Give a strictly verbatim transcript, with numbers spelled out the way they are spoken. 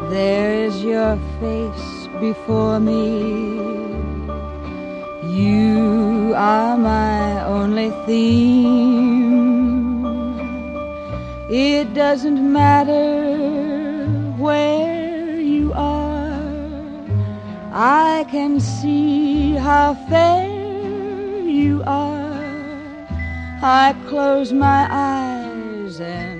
There's your face before me. You are my only theme. It doesn't matter where you are. I can see how fair you are. I close my eyes and